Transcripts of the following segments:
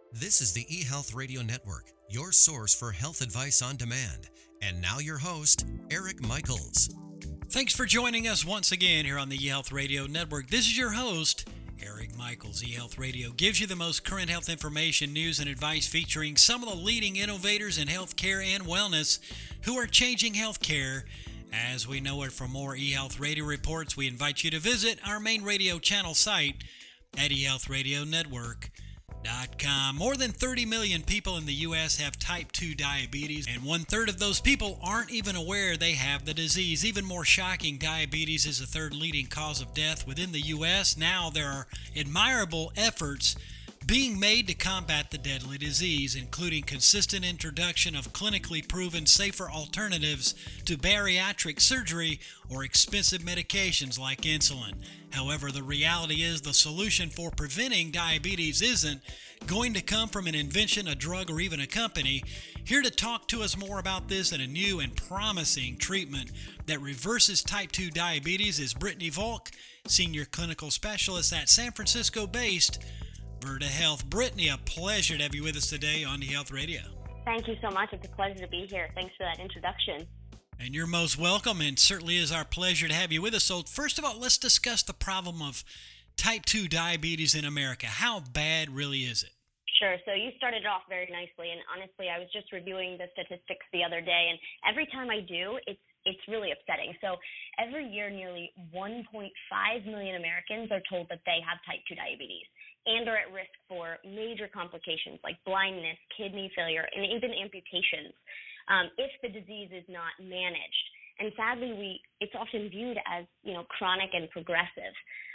This is the eHealth Radio Network, your source for health advice on demand. And now your host, Eric Michaels. Thanks for joining us once again here on the eHealth Radio Network. This is your host, Eric Michaels. eHealth Radio gives you the most current health information, news, and advice featuring some of the leading innovators in healthcare and wellness who are changing healthcare as we know it. For more eHealth Radio reports, we invite you to visit our main radio channel site at eHealthRadioNetwork.com. More than 30 million people in the U.S. have type 2 diabetes, and one-third of those people aren't even aware they have the disease. Even more shocking, diabetes is the third leading cause of death within the U.S. Now there are admirable efforts being made to combat the deadly disease, including consistent introduction of clinically proven safer alternatives to bariatric surgery or expensive medications like insulin. However, the reality is the solution for preventing diabetes isn't going to come from an invention, a drug, or even a company. Here to talk to us more about this and a new and promising treatment that reverses type 2 diabetes is Brittany Volk, Senior Clinical Specialist at San Francisco-based Virta Health. Brittany, a pleasure to have you with us today on eHealth Radio. Thank you so much. It's a pleasure to be here. Thanks for that introduction. And you're most welcome, and certainly is our pleasure to have you with us. So first of all, let's discuss the problem of type 2 diabetes in America. How bad really is it? Sure. So you started off very nicely, and honestly, I was just reviewing the statistics the other day, and every time I do, it's really upsetting. So every year, nearly 1.5 million Americans are told that they have type 2 diabetes and are at risk for major complications like blindness, kidney failure, and even amputations if the disease is not managed. And sadly, it's often viewed as, chronic and progressive.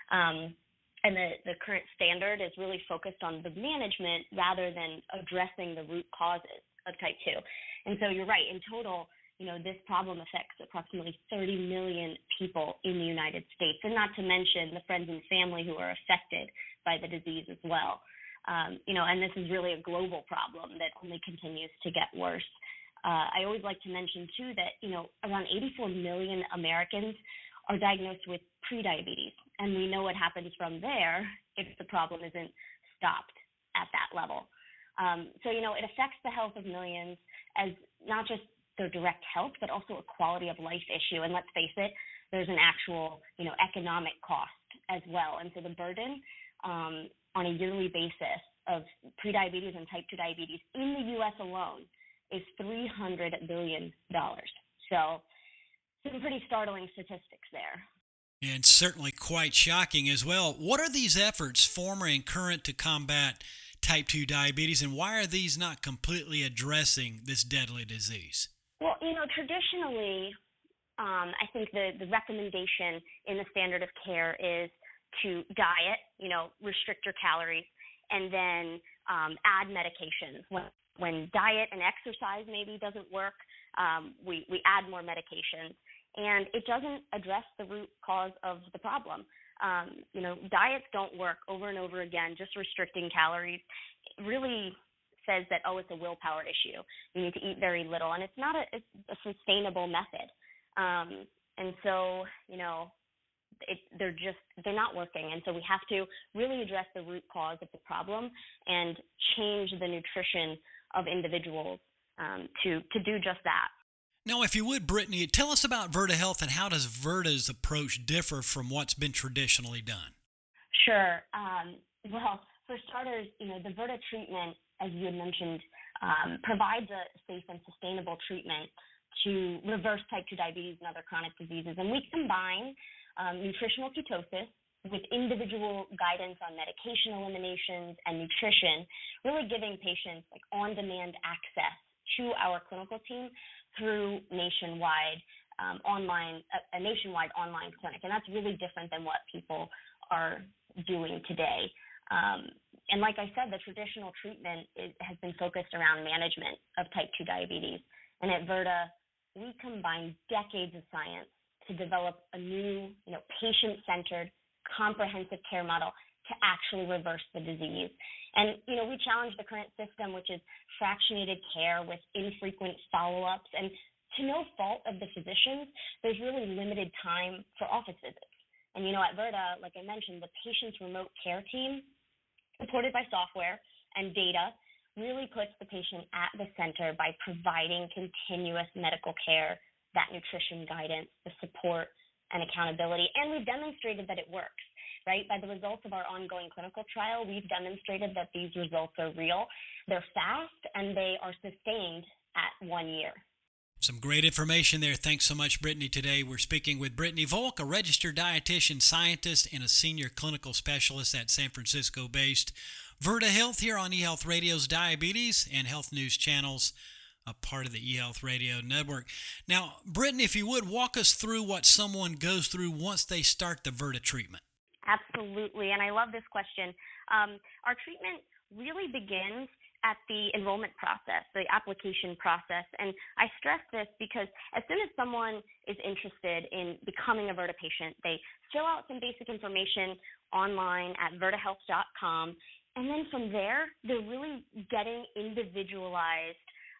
And the current standard is really focused on the management rather than addressing the root causes of type 2. And so you're right. In total, this problem affects approximately 30 million people in the United States, and not to mention the friends and family who are affected by the disease as well. And this is really a global problem that only continues to get worse. I always like to mention, too, that, around 84 million Americans are diagnosed with prediabetes, and we know what happens from there if the problem isn't stopped at that level. It affects the health of millions as not just their direct health, but also a quality of life issue. And let's face it, there's an actual, economic cost as well. And so the burden on a yearly basis of prediabetes and type 2 diabetes in the U.S. alone is $300 billion. So some pretty startling statistics there. And certainly quite shocking as well. What are these efforts, former and current, to combat type 2 diabetes, and why are these not completely addressing this deadly disease? Well, traditionally, I think the recommendation in the standard of care is to diet, restrict your calories, and then add medications. When diet and exercise maybe doesn't work, we add more medications. And it doesn't address the root cause of the problem. Diets don't work over and over again. Just restricting calories really says that, it's a willpower issue. You need to eat very little, and it's not a sustainable method. And so, they're not working. And so we have to really address the root cause of the problem and change the nutrition of individuals to do just that. Now, if you would, Brittany, tell us about Virta Health and how does Virta's approach differ from what's been traditionally done? Sure. Well, for starters, the Virta treatment, as you had mentioned, provides a safe and sustainable treatment to reverse type 2 diabetes and other chronic diseases. And we combine nutritional ketosis with individual guidance on medication eliminations and nutrition, really giving patients on-demand access to our clinical team through a nationwide online clinic. And that's really different than what people are doing today. And like I said, the traditional treatment has been focused around management of type 2 diabetes. And at Virta, we combine decades of science to develop a new, patient-centered, comprehensive care model to actually reverse the disease. And, we challenge the current system, which is fractionated care with infrequent follow-ups. And to no fault of the physicians, there's really limited time for office visits. And, at Virta, like I mentioned, the patient's remote care team, supported by software and data, really puts the patient at the center by providing continuous medical care, that nutrition guidance, the support and accountability. And we've demonstrated that it works, right? By the results of our ongoing clinical trial, we've demonstrated that these results are real, they're fast, and they are sustained at 1 year. Some great information there. Thanks so much, Brittany. Today we're speaking with Brittany Volk, a registered dietitian, scientist, and a senior clinical specialist at San Francisco-based Virta Health here on eHealth Radio's Diabetes and Health News channels, a part of the eHealth Radio Network. Now, Brittany, if you would, walk us through what someone goes through once they start the Virta treatment. Absolutely, and I love this question. Our treatment really begins at the enrollment process, the application process. And I stress this because as soon as someone is interested in becoming a Virta patient, they fill out some basic information online at virtahealth.com. And then from there, they're really getting individualized,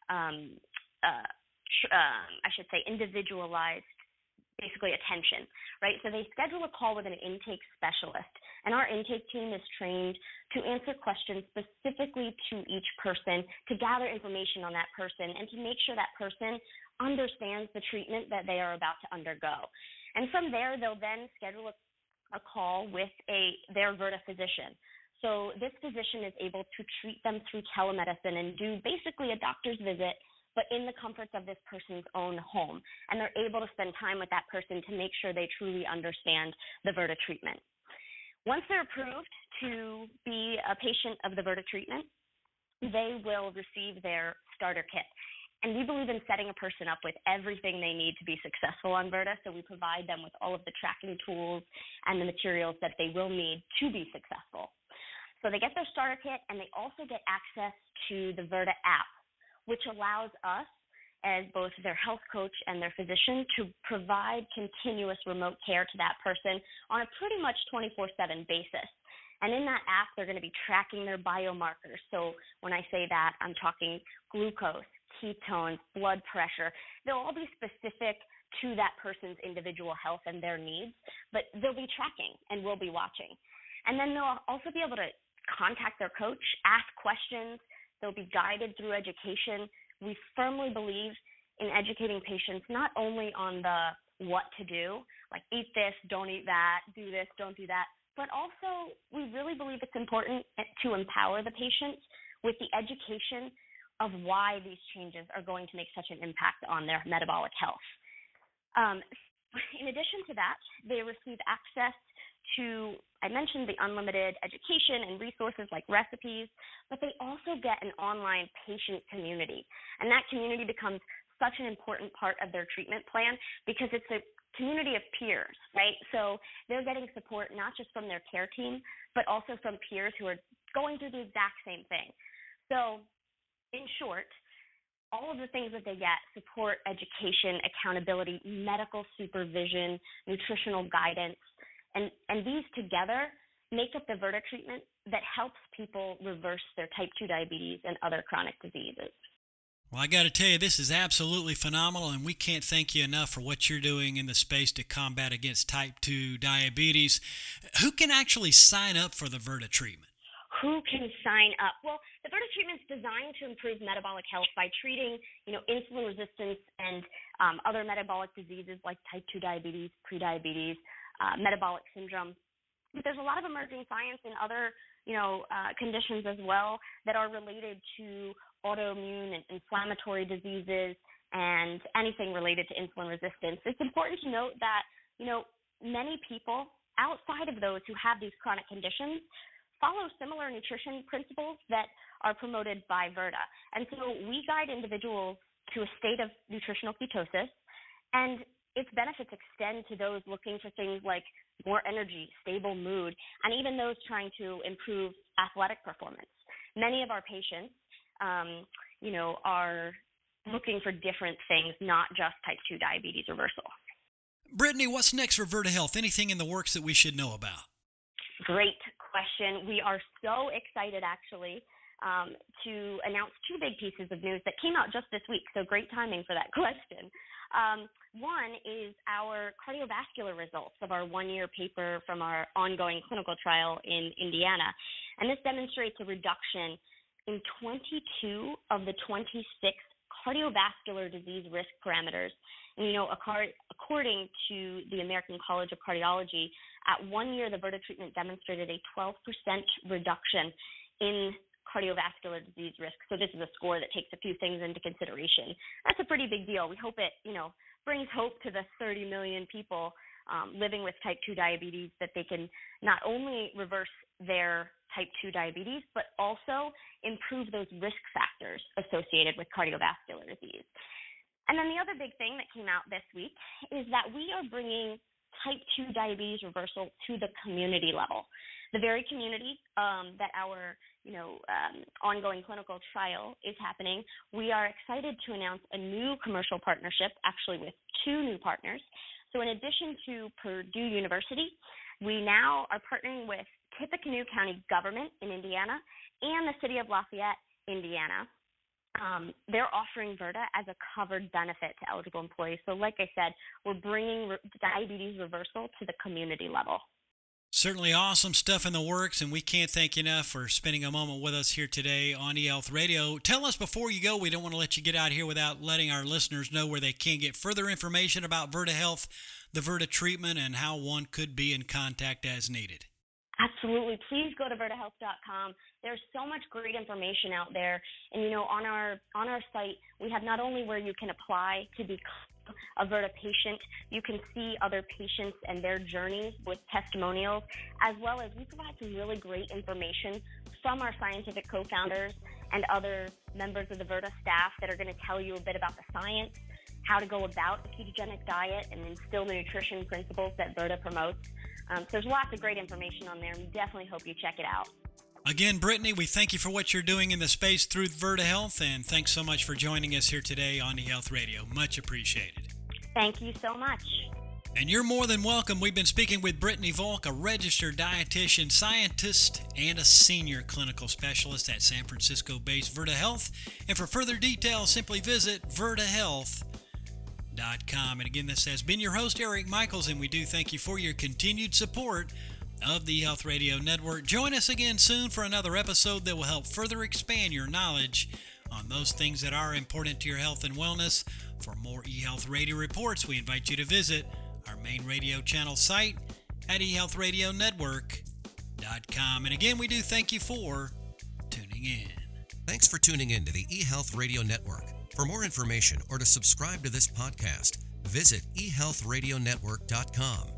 basically attention, right? So they schedule a call with an intake specialist, and our intake team is trained to answer questions specifically to each person, to gather information on that person, and to make sure that person understands the treatment that they are about to undergo. And from there, they'll then schedule a call with their Virta physician. So this physician is able to treat them through telemedicine and do basically a doctor's visit, but in the comforts of this person's own home. And they're able to spend time with that person to make sure they truly understand the Virta treatment. Once they're approved to be a patient of the Virta treatment, they will receive their starter kit. And we believe in setting a person up with everything they need to be successful on Virta, so we provide them with all of the tracking tools and the materials that they will need to be successful. So they get their starter kit, and they also get access to the Virta app, which allows us, as both their health coach and their physician, to provide continuous remote care to that person on a pretty much 24/7 basis. And in that app, they're going to be tracking their biomarkers. So when I say that, I'm talking glucose, ketones, blood pressure. They'll all be specific to that person's individual health and their needs, but they'll be tracking and we'll be watching. And then they'll also be able to contact their coach, ask questions. They'll be guided through education. We firmly believe in educating patients not only on the what to do, like eat this, don't eat that, do this, don't do that, but also we really believe it's important to empower the patients with the education of why these changes are going to make such an impact on their metabolic health. In addition to that, they receive access to, I mentioned the unlimited education and resources like recipes, but they also get an online patient community. And that community becomes such an important part of their treatment plan because it's a community of peers, right? So they're getting support not just from their care team, but also from peers who are going through the exact same thing. So in short, all of the things that they get, support, education, accountability, medical supervision, nutritional guidance, and these together make up the Virta treatment that helps people reverse their type 2 diabetes and other chronic diseases. Well, I got to tell you, this is absolutely phenomenal, and we can't thank you enough for what you're doing in the space to combat against type 2 diabetes. Who can actually sign up for the Virta treatment? Who can sign up? Well, the Virta treatment is designed to improve metabolic health by treating, insulin resistance and other metabolic diseases like type 2 diabetes, prediabetes, metabolic syndrome. But there's a lot of emerging science and other, conditions as well that are related to autoimmune and inflammatory diseases and anything related to insulin resistance. It's important to note that, many people outside of those who have these chronic conditions follow similar nutrition principles that are promoted by Virta. And so we guide individuals to a state of nutritional ketosis, and its benefits extend to those looking for things like more energy, stable mood, and even those trying to improve athletic performance. Many of our patients, are looking for different things, not just type 2 diabetes reversal. Brittany, what's next for Virta Health? Anything in the works that we should know about? Great question. We are so excited, actually, to announce two big pieces of news that came out just this week, so great timing for that question. One is our cardiovascular results of our one-year paper from our ongoing clinical trial in Indiana, and this demonstrates a reduction in 22 of the 26 cardiovascular disease risk parameters. And, according to the American College of Cardiology, at 1 year, the Virta treatment demonstrated a 12% reduction in cardiovascular disease risk. So this is a score that takes a few things into consideration. That's a pretty big deal. We hope it, brings hope to the 30 million people living with type 2 diabetes, that they can not only reverse their type 2 diabetes, but also improve those risk factors associated with cardiovascular disease. And then the other big thing that came out this week is that we are bringing type 2 diabetes reversal to the community level. The very community that our ongoing clinical trial is happening, we are excited to announce a new commercial partnership, actually with 2 new partners. So in addition to Purdue University, we now are partnering with Tippecanoe County government in Indiana and the city of Lafayette, Indiana. They're offering Virta as a covered benefit to eligible employees. So like I said, we're bringing diabetes reversal to the community level. Certainly awesome stuff in the works, and we can't thank you enough for spending a moment with us here today on eHealth Radio. Tell us before you go, we don't want to let you get out here without letting our listeners know where they can get further information about Virta Health, the Virta treatment, and how one could be in contact as needed. Absolutely. Please go to virtahealth.com. There's so much great information out there. And, on our site, we have not only where you can apply to become a Virta patient, you can see other patients and their journeys with testimonials, as well as we provide some really great information from our scientific co-founders and other members of the Virta staff that are going to tell you a bit about the science, how to go about a ketogenic diet, and instill the nutrition principles that Virta promotes. So there's lots of great information on there. We definitely hope you check it out. Again, Brittany, we thank you for what you're doing in the space through Virta Health, and thanks so much for joining us here today on eHealth Radio. Much appreciated. Thank you so much. And you're more than welcome. We've been speaking with Brittany Volk, a registered dietitian, scientist, and a senior clinical specialist at San Francisco-based Virta Health. And for further details, simply visit virtahealth.com. And again, this has been your host, Eric Michaels, and we do thank you for your continued support of the eHealth Radio Network. Join us again soon for another episode that will help further expand your knowledge on those things that are important to your health and wellness. For more eHealth Radio reports, we invite you to visit our main radio channel site at eHealthRadioNetwork.com. And again, we do thank you for tuning in. Thanks for tuning in to the eHealth Radio Network. For more information or to subscribe to this podcast, visit eHealthRadioNetwork.com.